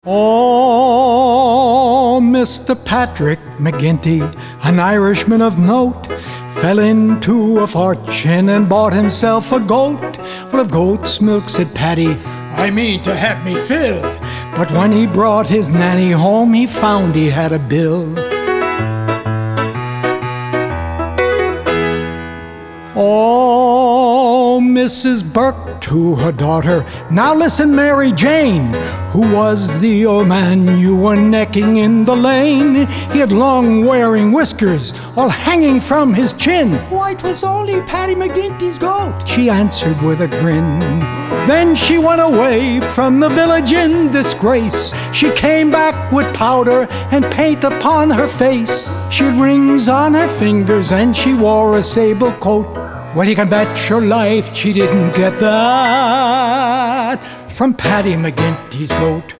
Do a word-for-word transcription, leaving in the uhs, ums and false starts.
Oh, Mister Patrick McGinty, an Irishman of note, fell into a fortune and bought himself a goat. Well, of goat's milk, said Paddy, I mean to have me fill. But when he brought his nanny home, he found he had a bill. Oh, Missus Burke to her daughter, now listen, Mary Jane, who was the old man you were necking in the lane? He had long wearing whiskers, all hanging from his chin. Why, 'twas only Paddy McGinty's goat, she answered with a grin. Then she went away from the village in disgrace. She came back with powder and paint upon her face. She had rings on her fingers and she wore a sable coat. Well, you can bet your life she didn't get that from Paddy McGinty's goat.